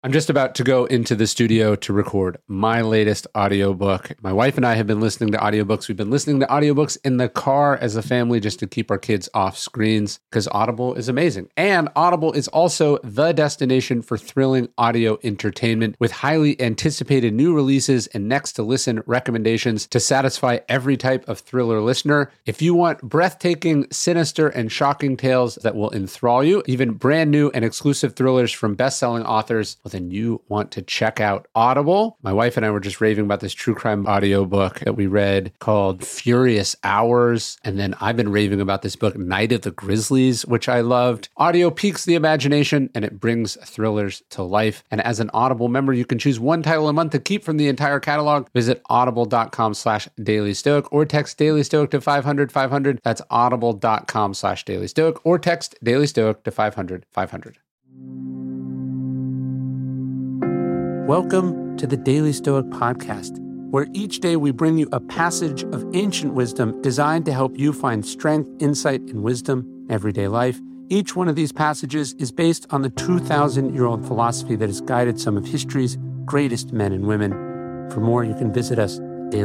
I'm just about to go into the studio to record my latest audiobook. My wife and I have been listening to audiobooks. We've been listening to audiobooks in the car as a family just to keep our kids off screens because Audible is amazing. And Audible is also the destination for thrilling audio entertainment with highly anticipated new releases and next to listen recommendations to satisfy every type of thriller listener. If you want breathtaking, sinister, and shocking tales that will enthrall you, even brand new and exclusive thrillers from best-selling authors, then you want to check out Audible. My wife and I were just raving about this true crime audiobook that we read called Furious Hours. And then I've been raving about this book, Night of the Grizzlies, which I loved. Audio piques the imagination and it brings thrillers to life. And as an Audible member, you can choose one title a month to keep from the entire catalog. Visit audible.com/dailystoic or text Daily Stoic to 500-500. That's audible.com/dailystoic or text Daily Stoic to 500-500. Welcome to the Daily Stoic Podcast, where each day we bring you a passage of ancient wisdom designed to help you find strength, insight, and wisdom in everyday life. Each one of these passages is based on the 2,000-year-old philosophy that has guided some of history's greatest men and women. For more, you can visit us at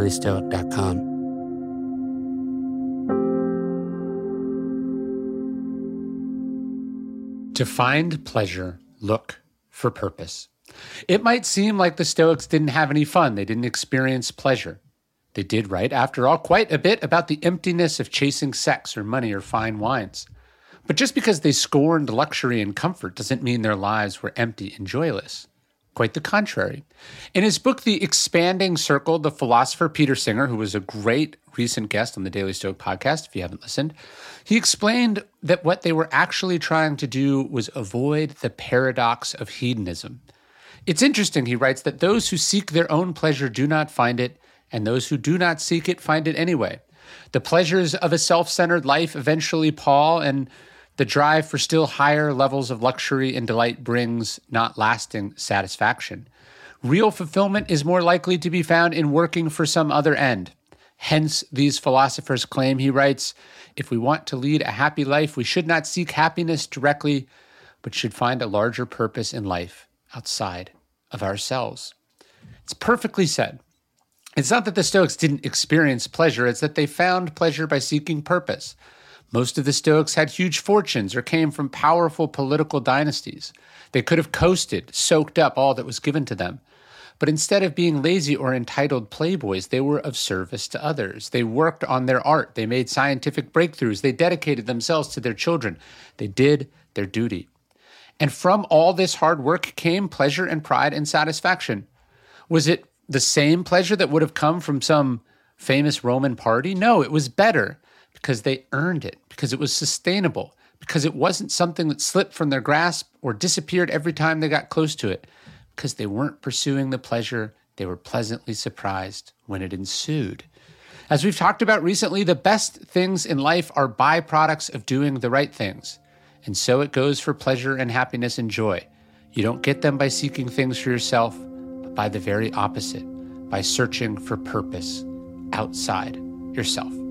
dailystoic.com. To find pleasure, look for purpose. It might seem like the Stoics didn't have any fun. They didn't experience pleasure. They did write, after all, quite a bit about the emptiness of chasing sex or money or fine wines. But just because they scorned luxury and comfort doesn't mean their lives were empty and joyless. Quite the contrary. In his book, The Expanding Circle, the philosopher Peter Singer, who was a great recent guest on the Daily Stoic podcast, if you haven't listened, he explained that what they were actually trying to do was avoid the paradox of hedonism. It's interesting, he writes, that those who seek their own pleasure do not find it, and those who do not seek it find it anyway. The pleasures of a self-centered life eventually pall, and the drive for still higher levels of luxury and delight brings not lasting satisfaction. Real fulfillment is more likely to be found in working for some other end. Hence, these philosophers claim, he writes, if we want to lead a happy life, we should not seek happiness directly, but should find a larger purpose in life outside of ourselves. It's perfectly said. It's not that the Stoics didn't experience pleasure, it's that they found pleasure by seeking purpose. Most of the Stoics had huge fortunes or came from powerful political dynasties. They could have coasted, soaked up all that was given to them. But instead of being lazy or entitled playboys, they were of service to others. They worked on their art. They made scientific breakthroughs. They dedicated themselves to their children. They did their duty. And from all this hard work came pleasure and pride and satisfaction. Was it the same pleasure that would have come from some famous Roman party? No, it was better because they earned it, because it was sustainable, because it wasn't something that slipped from their grasp or disappeared every time they got close to it, because they weren't pursuing the pleasure. They were pleasantly surprised when it ensued. As we've talked about recently, the best things in life are byproducts of doing the right things. And so it goes for pleasure and happiness and joy. You don't get them by seeking things for yourself, but by the very opposite, by searching for purpose outside yourself.